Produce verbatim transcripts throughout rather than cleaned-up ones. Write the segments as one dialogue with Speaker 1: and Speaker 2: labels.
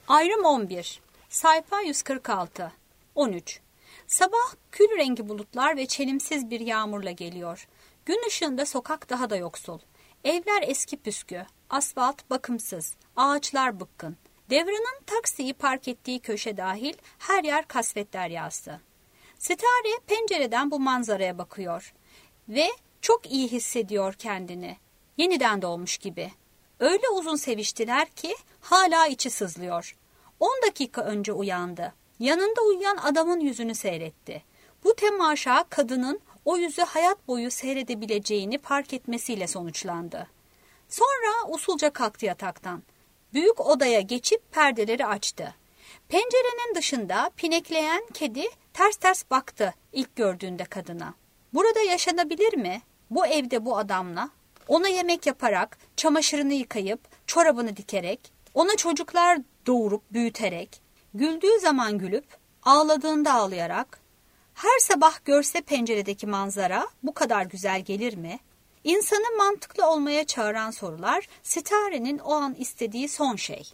Speaker 1: Ayrım on bir. Sayfa yüz kırk altı. on üç. Sabah kül rengi bulutlar ve çelimsiz bir yağmurla geliyor. Gün ışığında sokak daha da yoksul. Evler eski püskü, asfalt bakımsız, ağaçlar bıkkın. Devran'ın taksiyi park ettiği köşe dahil her yer kasvet deryası. Sitare pencereden bu manzaraya bakıyor ve çok iyi hissediyor kendini. Yeniden doğmuş gibi. Öyle uzun seviştiler ki hala içi sızlıyor. On dakika önce uyandı. Yanında uyuyan adamın yüzünü seyretti. Bu temaşa kadının o yüzü hayat boyu seyredebileceğini fark etmesiyle sonuçlandı. Sonra usulca kalktı yataktan. Büyük odaya geçip perdeleri açtı. Pencerenin dışında pinekleyen kedi ters ters baktı ilk gördüğünde kadına. Burada yaşanabilir mi? Bu evde bu adamla? Ona yemek yaparak, çamaşırını yıkayıp, çorabını dikerek, ona çocuklar doğurup büyüterek, güldüğü zaman gülüp, ağladığında ağlayarak, her sabah görse penceredeki manzara bu kadar güzel gelir mi? İnsanı mantıklı olmaya çağıran sorular, Sitare'nin o an istediği son şey.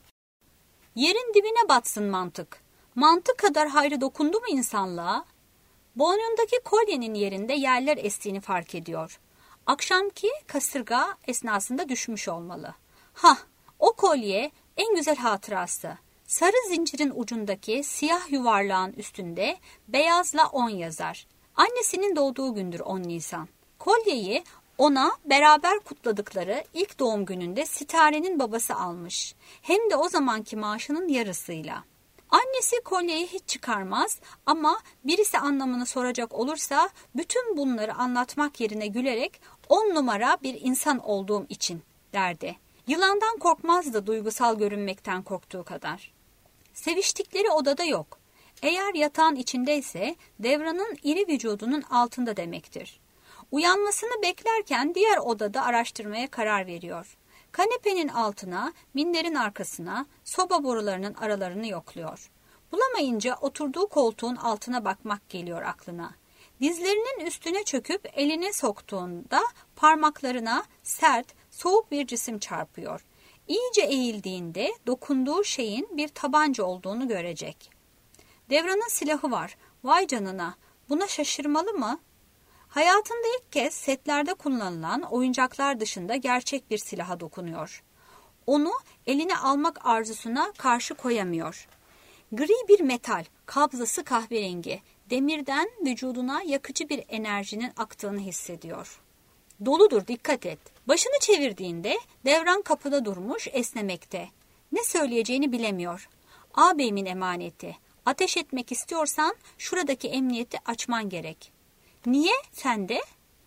Speaker 1: Yerin dibine batsın mantık. Mantık kadar hayrı dokundu mu insanlığa? Boynundaki kolyenin yerinde yerler estiğini fark ediyor. Akşamki kasırga esnasında düşmüş olmalı. Hah, o kolye en güzel hatırası. Sarı zincirin ucundaki siyah yuvarlağın üstünde beyazla on yazar. Annesinin doğduğu gündür on Nisan. Kolyeyi ona beraber kutladıkları ilk doğum gününde Sitare'nin babası almış. Hem de o zamanki maaşının yarısıyla. Annesi kolyeyi hiç çıkarmaz ama birisi anlamını soracak olursa bütün bunları anlatmak yerine gülerek on numara bir insan olduğum için derdi. Yılandan korkmazdı duygusal görünmekten korktuğu kadar. Seviştikleri odada yok. Eğer yatağın içindeyse Devran'ın iri vücudunun altında demektir. Uyanmasını beklerken diğer odada araştırmaya karar veriyor. Kanepenin altına, minderin arkasına, soba borularının aralarını yokluyor. Bulamayınca oturduğu koltuğun altına bakmak geliyor aklına. Dizlerinin üstüne çöküp eline soktuğunda parmaklarına sert, soğuk bir cisim çarpıyor. İyice eğildiğinde dokunduğu şeyin bir tabanca olduğunu görecek. Devran'ın silahı var. Vay canına, buna şaşırmalı mı? Hayatında ilk kez setlerde kullanılan oyuncaklar dışında gerçek bir silaha dokunuyor. Onu eline almak arzusuna karşı koyamıyor. Gri bir metal, kabzası kahverengi, demirden vücuduna yakıcı bir enerjinin aktığını hissediyor. Doludur, dikkat et. Başını çevirdiğinde Devran kapıda durmuş, esnemekte. Ne söyleyeceğini bilemiyor. Ağabeyimin emaneti. Ateş etmek istiyorsan şuradaki emniyeti açman gerek. Niye sende?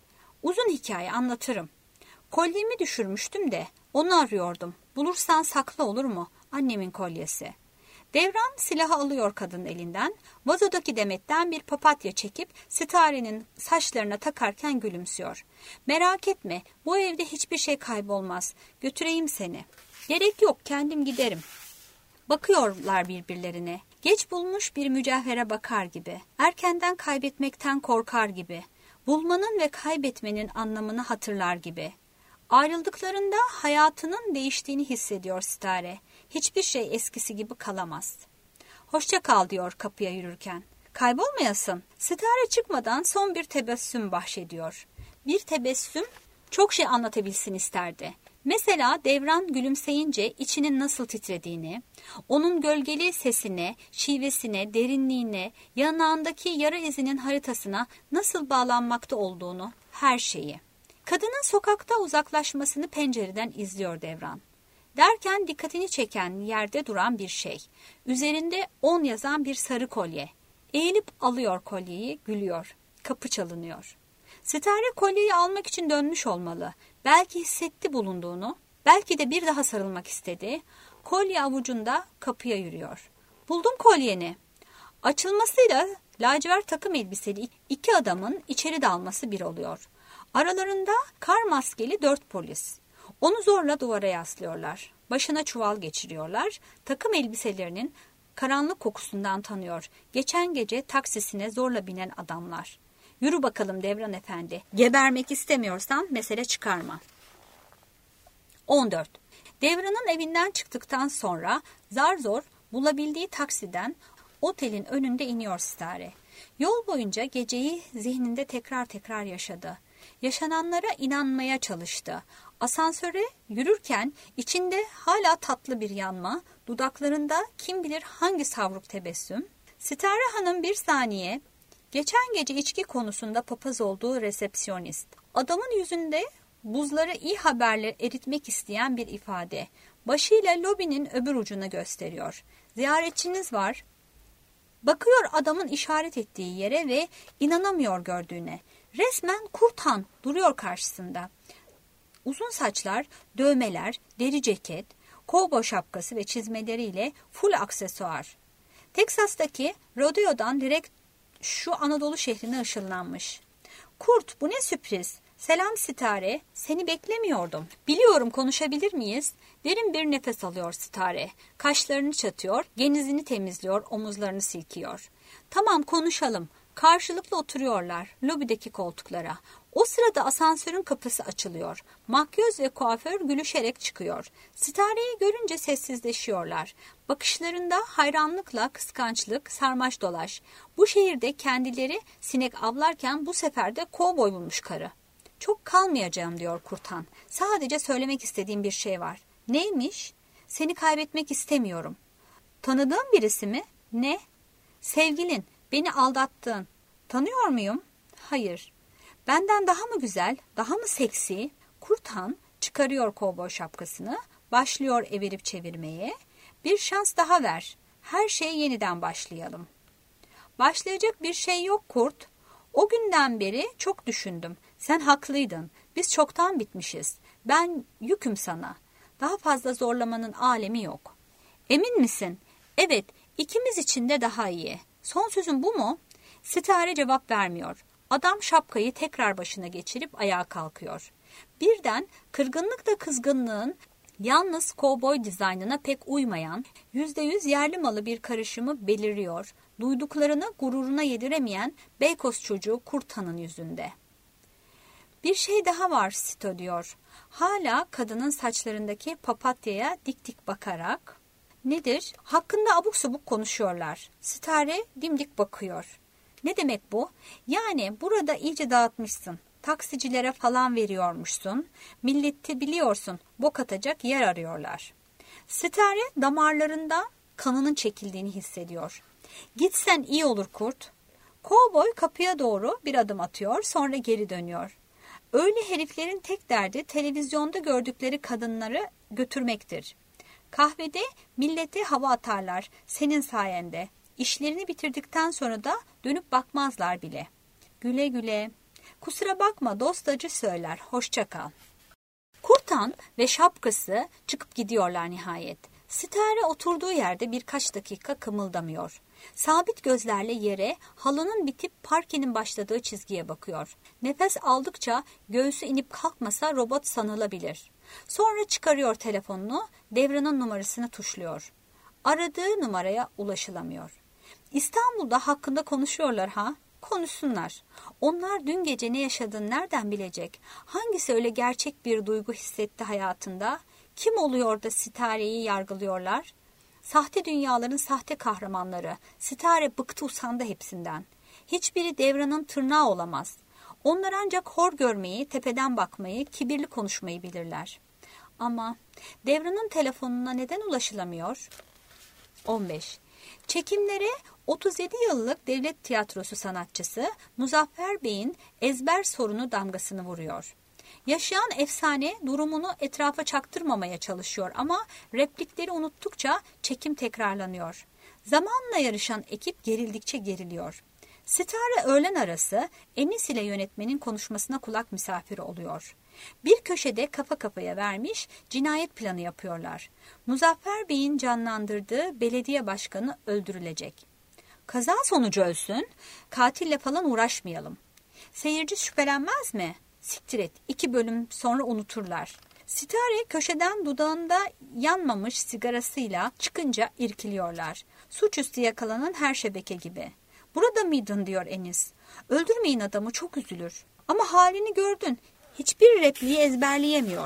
Speaker 1: Uzun hikaye, anlatırım. Kolyemi düşürmüştüm de onu arıyordum. Bulursan sakla, olur mu? Annemin kolyesi. Devran silahı alıyor kadının elinden. Vazodaki demetten bir papatya çekip Sitare'nin saçlarına takarken gülümsüyor. Merak etme, bu evde hiçbir şey kaybolmaz. Götüreyim seni. Gerek yok, kendim giderim. Bakıyorlar birbirlerine. Geç bulmuş bir mücevhere bakar gibi. Erkenden kaybetmekten korkar gibi. Bulmanın ve kaybetmenin anlamını hatırlar gibi. Ayrıldıklarında hayatının değiştiğini hissediyor Sitare. Hiçbir şey eskisi gibi kalamaz. Hoşça kal diyor kapıya yürürken. Kaybolmayasın. Sitare çıkmadan son bir tebessüm bahşediyor. Bir tebessüm çok şey anlatabilsin isterdi. Mesela Devran gülümseyince içinin nasıl titrediğini, onun gölgeli sesine, şivesine, derinliğine, yanağındaki yara izinin haritasına nasıl bağlanmakta olduğunu, her şeyi. Kadının sokakta uzaklaşmasını pencereden izliyor Devran. Derken dikkatini çeken yerde duran bir şey. Üzerinde on yazan bir sarı kolye. Eğilip alıyor kolyeyi, gülüyor. Kapı çalınıyor. Sitare kolyeyi almak için dönmüş olmalı. Belki hissetti bulunduğunu, belki de bir daha sarılmak istedi. Kolye avucunda kapıya yürüyor. Buldum kolyeni. Açılmasıyla lacivert takım elbiseli iki adamın içeri dalması bir oluyor. Aralarında kar maskeli dört polis. Onu zorla duvara yaslıyorlar. Başına çuval geçiriyorlar. Takım elbiselerinin karanlık kokusundan tanıyor. Geçen gece taksisine zorla binen adamlar. Yürü bakalım Devran Efendi. Gebermek istemiyorsan mesele çıkarma. on dört. Devran'ın evinden çıktıktan sonra zar zor Bulabildiği taksiden otelin önünde iniyor Sitare. Yol boyunca geceyi zihninde tekrar tekrar yaşadı. Yaşananlara inanmaya çalıştı. Asansöre yürürken içinde hala tatlı bir yanma, dudaklarında kim bilir hangi savruk tebessüm. Sitare Hanım bir saniye, geçen gece içki konusunda papaz olduğu resepsiyonist. Adamın yüzünde buzları iyi haberle eritmek isteyen bir ifade. Başıyla lobinin öbür ucuna gösteriyor. Ziyaretçiniz var. Bakıyor adamın işaret ettiği yere ve inanamıyor gördüğüne. Resmen Kurtan duruyor karşısında. Uzun saçlar, dövmeler, deri ceket, kovboy şapkası ve çizmeleriyle full aksesuar. Teksas'taki rodeodan direkt şu Anadolu şehrine ışınlanmış. Kurt, bu ne sürpriz. Selam Sitare, seni beklemiyordum. Biliyorum, konuşabilir miyiz? Derin bir nefes alıyor Sitare. Kaşlarını çatıyor, genizini temizliyor, omuzlarını silkiyor. Tamam, konuşalım. Karşılıklı oturuyorlar lobideki koltuklara. O sırada asansörün kapısı açılıyor. Makyöz ve kuaför gülüşerek çıkıyor. Sitare'yi görünce sessizleşiyorlar. Bakışlarında hayranlıkla kıskançlık, sarmaş dolaş. Bu şehirde kendileri sinek avlarken bu sefer de kovboy bulmuş karı. Çok kalmayacağım diyor Kurtan. Sadece söylemek istediğim bir şey var. Neymiş? Seni kaybetmek istemiyorum. Tanıdığın birisi mi? Ne? Sevgilin, beni aldattın. Tanıyor muyum? Hayır. Benden daha mı güzel, daha mı seksi? Kurtan çıkarıyor kovboy şapkasını, başlıyor evirip çevirmeye. Bir şans daha ver. Her şeye yeniden başlayalım. Başlayacak bir şey yok Kurt. O günden beri çok düşündüm. Sen haklıydın. Biz çoktan bitmişiz. Ben yüküm sana. Daha fazla zorlamanın alemi yok. Emin misin? Evet, ikimiz için de daha iyi. Son sözün bu mu? Sitare cevap vermiyor. Adam şapkayı tekrar başına geçirip ayağa kalkıyor. Birden kırgınlıkla kızgınlığın yalnız kovboy dizaynına pek uymayan, yüzde yüz yerli malı bir karışımı beliriyor. Duyduklarını gururuna yediremeyen Beykoz çocuğu Kurtan'ın yüzünde. Bir şey daha var Sito diyor. Hala kadının saçlarındaki papatyaya dik dik bakarak. Nedir? Hakkında abuk subuk konuşuyorlar. Sitare dimdik bakıyor. Ne demek bu? Yani burada iyice dağıtmışsın. Taksicilere falan veriyormuşsun. Milleti biliyorsun, bok atacak yer arıyorlar. Sitare damarlarında kanının çekildiğini hissediyor. Gitsen iyi olur Kurt. Kovboy kapıya doğru bir adım atıyor, sonra geri dönüyor. Öyle heriflerin tek derdi televizyonda gördükleri kadınları götürmektir. Kahvede millete hava atarlar senin sayende. İşlerini bitirdikten sonra da dönüp bakmazlar bile. Güle güle. Kusura bakma, dost acı söyler. Hoşça kal. Kurtan ve şapkası çıkıp gidiyorlar nihayet. Sitare oturduğu yerde birkaç dakika kımıldamıyor. Sabit gözlerle yere, halının bitip parkenin başladığı çizgiye bakıyor. Nefes aldıkça göğsü inip kalkmasa robot sanılabilir. Sonra çıkarıyor telefonunu, Devran'ın numarasını tuşluyor. Aradığı numaraya ulaşılamıyor. İstanbul'da hakkında konuşuyorlar ha? Konuşsunlar. Onlar dün gece ne yaşadığını nereden bilecek? Hangisi öyle gerçek bir duygu hissetti hayatında? Kim oluyor da Sitare'yi yargılıyorlar? Sahte dünyaların sahte kahramanları. Sitare bıktı usandı hepsinden. Hiçbiri Devran'ın tırnağı olamaz. Onlar ancak hor görmeyi, tepeden bakmayı, kibirli konuşmayı bilirler. Ama Devran'ın telefonuna neden ulaşılamıyor? on beş. Çekimlere otuz yedi yıllık devlet tiyatrosu sanatçısı Muzaffer Bey'in ezber sorunu damgasını vuruyor. Yaşayan efsane durumunu etrafa çaktırmamaya çalışıyor ama replikleri unuttukça çekim tekrarlanıyor. Zamanla yarışan ekip gerildikçe geriliyor. Sitare öğlen arası Enis ile yönetmenin konuşmasına kulak misafiri oluyor. Bir köşede kafa kafaya vermiş cinayet planı yapıyorlar. Muzaffer Bey'in canlandırdığı belediye başkanı öldürülecek. Kaza sonucu ölsün, katille falan uğraşmayalım. Seyirci şüphelenmez mi? Siktir et, iki bölüm sonra unuturlar. Sitare köşeden dudağında yanmamış sigarasıyla çıkınca irkiliyorlar. Suçüstü yakalanan her şebeke gibi. Burada mıydın diyor Enis. Öldürmeyin adamı, çok üzülür. Ama halini gördün. Hiçbir repliği ezberleyemiyor.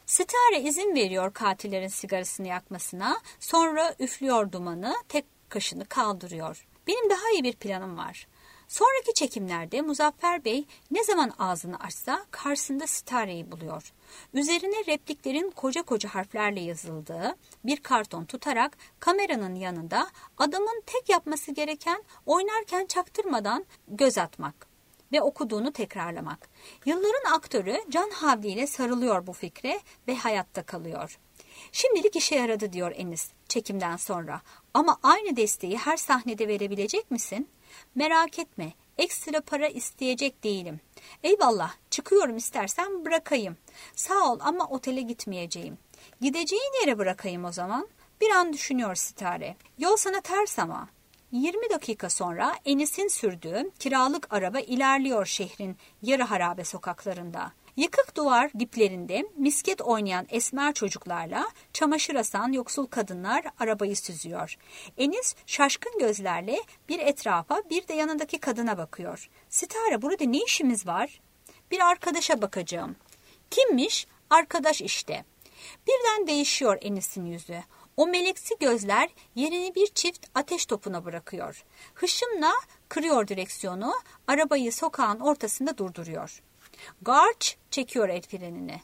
Speaker 1: Sitare izin veriyor katillerin sigarasını yakmasına, sonra üflüyor dumanı, tek kaşını kaldırıyor. Benim daha iyi bir planım var. Sonraki çekimlerde Muzaffer Bey ne zaman ağzını açsa karşısında Sitare'yi buluyor. Üzerine repliklerin koca koca harflerle yazıldığı bir karton tutarak kameranın yanında adamın tek yapması gereken oynarken çaktırmadan göz atmak ve okuduğunu tekrarlamak. Yılların aktörü can havliyle sarılıyor bu fikre ve hayatta kalıyor. Şimdilik işe yaradı diyor Enis çekimden sonra. Ama aynı desteği her sahnede verebilecek misin? Merak etme, ekstra para isteyecek değilim. Eyvallah, çıkıyorum, istersen bırakayım. Sağ ol ama otele gitmeyeceğim. Gideceğin yere bırakayım o zaman. Bir an düşünüyor Sitare. Yol sana ters ama. yirmi dakika sonra Enis'in sürdüğü kiralık araba ilerliyor şehrin yarı harabe sokaklarında. Yıkık duvar diplerinde misket oynayan esmer çocuklarla çamaşır asan yoksul kadınlar arabayı süzüyor. Enis şaşkın gözlerle bir etrafa, bir de yanındaki kadına bakıyor. Sitare, burada ne işimiz var? Bir arkadaşa bakacağım. Kimmiş? Arkadaş işte. Birden değişiyor Enis'in yüzü. O meleksi gözler yerini bir çift ateş topuna bırakıyor. Hışımla kırıyor direksiyonu, arabayı sokağın ortasında durduruyor. Garç çekiyor el frenini.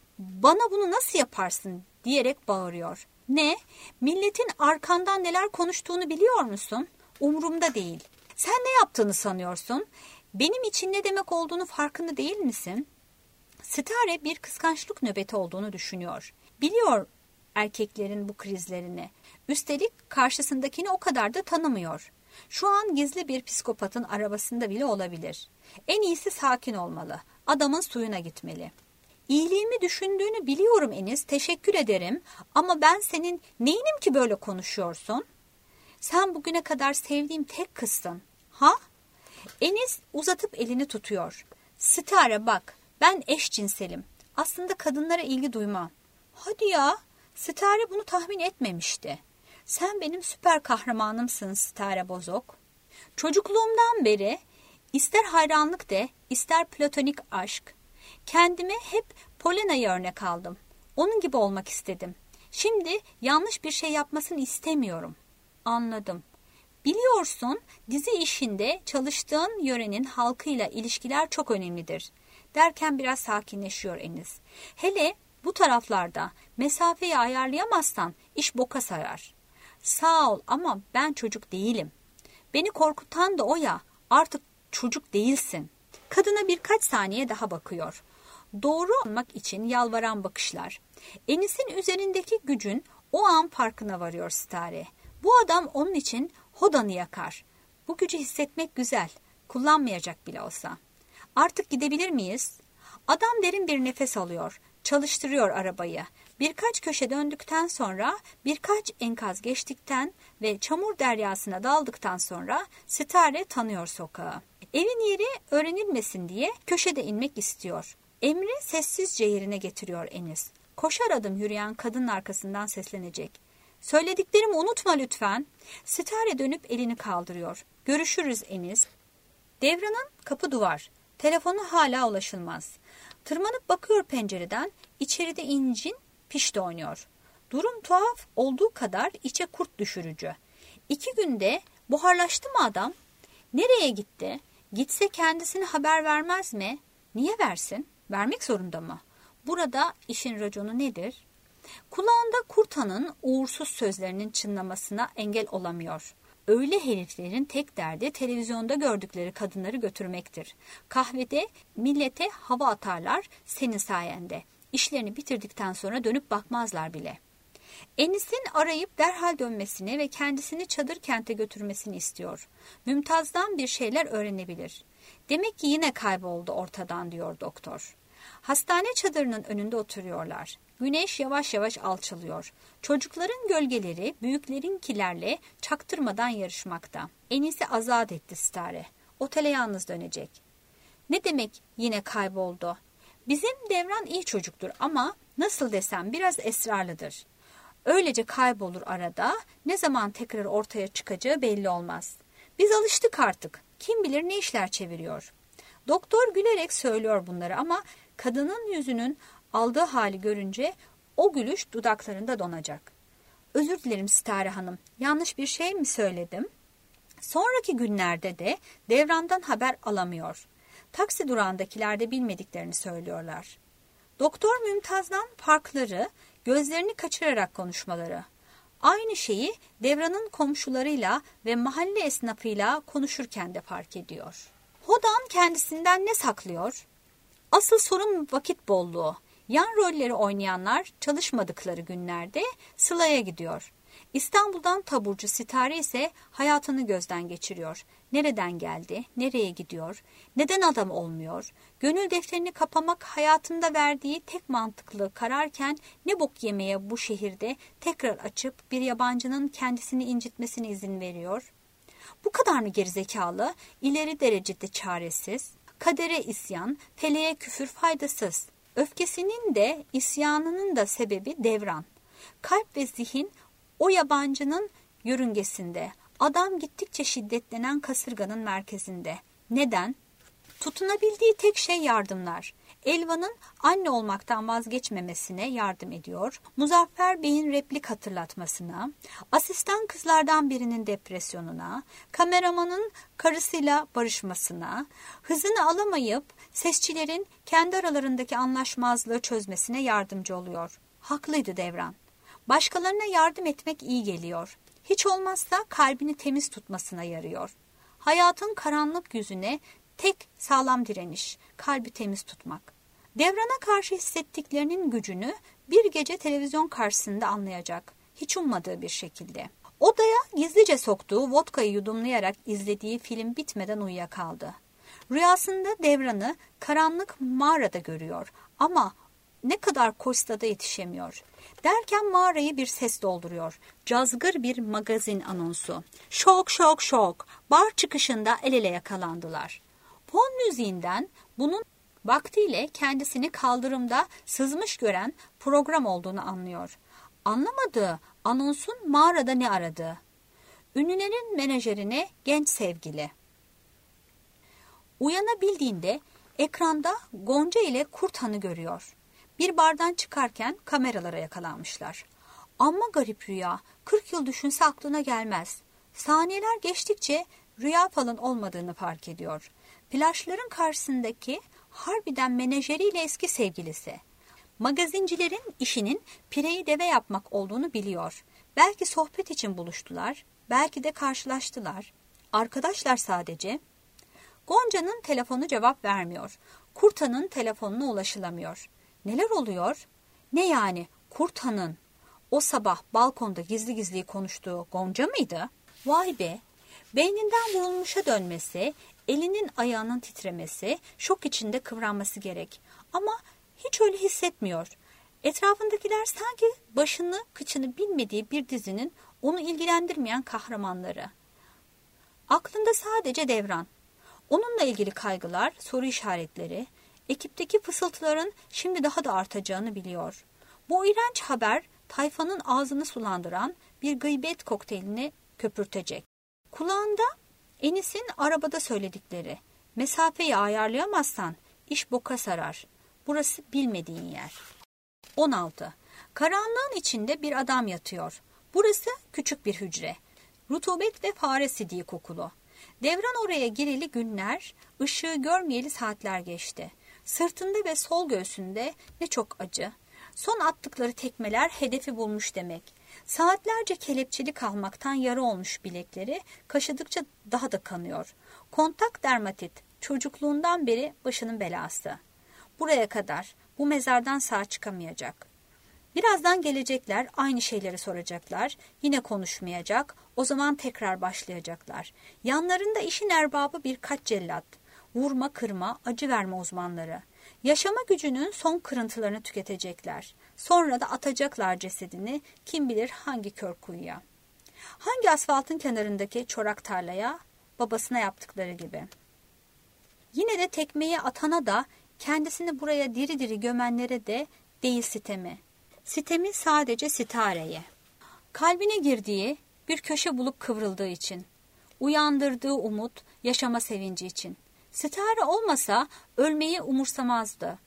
Speaker 1: Bana bunu nasıl yaparsın diyerek bağırıyor. Ne? Milletin arkandan neler konuştuğunu biliyor musun? Umurumda değil. Sen ne yaptığını sanıyorsun? Benim için ne demek olduğunu farkında değil misin? Sitare bir kıskançlık nöbeti olduğunu düşünüyor. Biliyor erkeklerin bu krizlerini. Üstelik karşısındakini o kadar da tanımıyor. Şu an gizli bir psikopatın arabasında bile olabilir. En iyisi sakin olmalı. Adamın suyuna gitmeli. İyiliğimi düşündüğünü biliyorum Enis, teşekkür ederim. Ama ben senin neyinim ki böyle konuşuyorsun? Sen bugüne kadar sevdiğim tek kızsın. Ha? Enis uzatıp elini tutuyor. Sitare bak, ben eşcinselim. Aslında kadınlara ilgi duymam. Hadi ya, Sitare bunu tahmin etmemişti. Sen benim süper kahramanımsın Sitare Bozok. Çocukluğumdan beri ister hayranlık de, ister platonik aşk, kendime hep Polena'yı örnek aldım. Onun gibi olmak istedim. Şimdi yanlış bir şey yapmasını istemiyorum. Anladım. Biliyorsun, dizi işinde çalıştığın yörenin halkıyla ilişkiler çok önemlidir. Derken biraz sakinleşiyor Enis. Hele bu taraflarda mesafeyi ayarlayamazsan iş boka sarar. Sağ ol ama ben çocuk değilim. Beni korkutan da o ya, artık çocuk değilsin. Kadına birkaç saniye daha bakıyor. Doğru olmak için yalvaran bakışlar. Enis'in üzerindeki gücün o an farkına varıyor Sitare. Bu adam onun için Hodan'ı yakar. Bu gücü hissetmek güzel. Kullanmayacak bile olsa. Artık gidebilir miyiz? Adam derin bir nefes alıyor. Çalıştırıyor arabayı. Birkaç köşe döndükten sonra, birkaç enkaz geçtikten ve çamur deryasına daldıktan sonra Sitare tanıyor sokağı. Evin yeri öğrenilmesin diye köşede inmek istiyor. Emri sessizce yerine getiriyor Enis. Koşar adım yürüyen kadının arkasından seslenecek. Söylediklerimi unutma lütfen. Sitare dönüp elini kaldırıyor. Görüşürüz Enis. Devran'ın kapı duvar. Telefonu hala ulaşılmaz. Tırmanıp bakıyor pencereden. İçeride incin pişti oynuyor. Durum tuhaf olduğu kadar içe kurt düşürücü. İki günde buharlaştı mı adam? Nereye gitti? Gitse kendisine haber vermez mi? Niye versin? Vermek zorunda mı? Burada işin raconu nedir? Kulağında Kurtan'ın uğursuz sözlerinin çınlamasına engel olamıyor. Öyle heriflerin tek derdi televizyonda gördükleri kadınları götürmektir. Kahvede millete hava atarlar senin sayende. İşlerini bitirdikten sonra dönüp bakmazlar bile. Enis'in arayıp derhal dönmesini ve kendisini çadır kente götürmesini istiyor. Mümtaz'dan bir şeyler öğrenebilir. Demek ki yine kayboldu ortadan diyor doktor. Hastane çadırının önünde oturuyorlar. Güneş yavaş yavaş alçalıyor. Çocukların gölgeleri büyüklerinkilerle çaktırmadan yarışmakta. Enis'i azat etti Sitare. Otele yalnız dönecek. Ne demek yine kayboldu? Bizim Devran iyi çocuktur ama nasıl desem biraz esrarlıdır. Öylece kaybolur arada, ne zaman tekrar ortaya çıkacağı belli olmaz. Biz alıştık artık. Kim bilir ne işler çeviriyor. Doktor gülerek söylüyor bunları ama kadının yüzünün aldığı hali görünce o gülüş dudaklarında donacak. Özür dilerim Sitare Hanım, yanlış bir şey mi söyledim? Sonraki günlerde de Devran'dan haber alamıyor. Taksi durağındakiler de bilmediklerini söylüyorlar. Doktor Mümtaz'dan farkları, gözlerini kaçırarak konuşmaları. Aynı şeyi Devran'ın komşularıyla ve mahalle esnafıyla konuşurken de fark ediyor. Hodan kendisinden ne saklıyor? Asıl sorun vakit bolluğu. Yan rolleri oynayanlar çalışmadıkları günlerde Sıla'ya gidiyor. İstanbul'dan taburcu Sitare ise hayatını gözden geçiriyor. Nereden geldi, nereye gidiyor, neden adam olmuyor? Gönül defterini kapamak hayatında verdiği tek mantıklı kararken ne bok yemeye bu şehirde tekrar açıp bir yabancının kendisini incitmesine izin veriyor? Bu kadar mı gerizekalı, ileri derecede çaresiz? Kadere isyan, feleğe küfür faydasız. Öfkesinin de isyanının da sebebi Devran. Kalp ve zihin o yabancının yörüngesinde, adam gittikçe şiddetlenen kasırganın merkezinde. Neden? Tutunabildiği tek şey yardımlar. Elvan'ın anne olmaktan vazgeçmemesine yardım ediyor. Muzaffer Bey'in replik hatırlatmasına, asistan kızlardan birinin depresyonuna, kameramanın karısıyla barışmasına, hızını alamayıp sesçilerin kendi aralarındaki anlaşmazlığı çözmesine yardımcı oluyor. Haklıydı Devran. Başkalarına yardım etmek iyi geliyor. Hiç olmazsa kalbini temiz tutmasına yarıyor. Hayatın karanlık yüzüne tek sağlam direniş, kalbi temiz tutmak. Devran'a karşı hissettiklerinin gücünü bir gece televizyon karşısında anlayacak. Hiç ummadığı bir şekilde. Odaya gizlice soktuğu vodkayı yudumlayarak izlediği film bitmeden uyuyakaldı. Rüyasında Devran'ı karanlık mağarada görüyor ama ne kadar koşsa da yetişemiyor. Derken mağarayı bir ses dolduruyor. Cazgır bir magazin anonsu. Şok şok şok. Bar çıkışında el ele yakalandılar. Fon müziğinden bunun vaktiyle kendisini kaldırımda sızmış gören program olduğunu anlıyor. Anlamadığı anonsun mağarada ne aradığı. Ünlülerin menajerine genç sevgili. Uyanabildiğinde ekranda Gonca ile Kurthan'ı görüyor. Bir bardan çıkarken kameralara yakalanmışlar. Amma garip rüya, kırk yıl düşünse aklına gelmez. Saniyeler geçtikçe rüya falan olmadığını fark ediyor. Plajların karşısındaki harbiden menajeriyle eski sevgilisi. Magazincilerin işinin pireyi deve yapmak olduğunu biliyor. Belki sohbet için buluştular, belki de karşılaştılar. Arkadaşlar sadece. Gonca'nın telefonu cevap vermiyor. Kurthan'ın telefonuna ulaşılamıyor. Neler oluyor? Ne yani Kurthan'ın o sabah balkonda gizli gizli konuştuğu Gonca mıydı? Vay be! Beyninden vurulmuşa dönmesi, elinin ayağının titremesi, şok içinde kıvranması gerek. Ama hiç öyle hissetmiyor. Etrafındakiler sanki başını kıçını bilmediği bir dizinin onu ilgilendirmeyen kahramanları. Aklında sadece Devran. Onunla ilgili kaygılar, soru işaretleri, ekipteki fısıltıların şimdi daha da artacağını biliyor. Bu iğrenç haber tayfanın ağzını sulandıran bir gıybet kokteylini köpürtecek. Kulağında Enis'in arabada söyledikleri, mesafeyi ayarlayamazsan iş boka sarar. Burası bilmediğin yer. on altı. Karanlığın içinde bir adam yatıyor. Burası küçük bir hücre. Rutubet ve fare sidiği kokulu. Devran oraya gireli günler, ışığı görmeyeli saatler geçti. Sırtında ve sol göğsünde ne çok acı. Son attıkları tekmeler hedefi bulmuş demek. Saatlerce kelepçeli kalmaktan yara olmuş bilekleri kaşıdıkça daha da kanıyor. Kontak dermatit, çocukluğundan beri başının belası. Buraya kadar, bu mezardan sağ çıkamayacak. Birazdan gelecekler, aynı şeyleri soracaklar, yine konuşmayacak, o zaman tekrar başlayacaklar. Yanlarında işin erbabı birkaç cellat, vurma kırma, acı verme uzmanları. Yaşama gücünün son kırıntılarını tüketecekler. Sonra da atacaklar cesedini kim bilir hangi kör kuyuya. Hangi asfaltın kenarındaki çorak tarlaya, babasına yaptıkları gibi. Yine de tekmeyi atana da, kendisini buraya diri diri gömenlere de değil sitemi. Sitemi sadece Sitare'ye. Kalbine girdiği, bir köşe bulup kıvrıldığı için. Uyandırdığı umut, yaşama sevinci için. Sitare olmasa ölmeyi umursamazdı.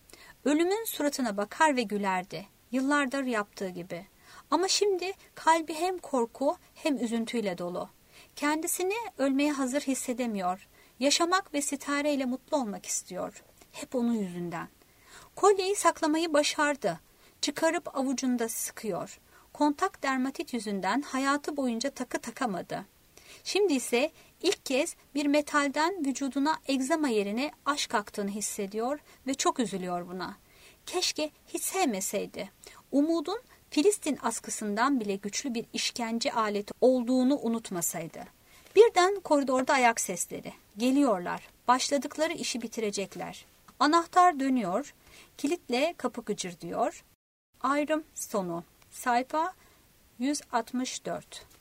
Speaker 1: Ölümün suratına bakar ve gülerdi. Yıllardır yaptığı gibi. Ama şimdi kalbi hem korku hem üzüntüyle dolu. Kendisini ölmeye hazır hissedemiyor. Yaşamak ve sitareyle mutlu olmak istiyor. Hep onun yüzünden. Kolyeyi saklamayı başardı. Çıkarıp avucunda sıkıyor. Kontak dermatit yüzünden hayatı boyunca takı takamadı. Şimdi ise ilk kez bir metalden vücuduna egzama yerine aşk aktığını hissediyor ve çok üzülüyor buna. Keşke hiç sevmeseydi. Umudun Filistin askısından bile güçlü bir işkence aleti olduğunu unutmasaydı. Birden koridorda ayak sesleri. Geliyorlar. Başladıkları işi bitirecekler. Anahtar dönüyor. Kilitle kapı gıcırdıyor. Ayrım sonu. Sayfa yüz altmış dört.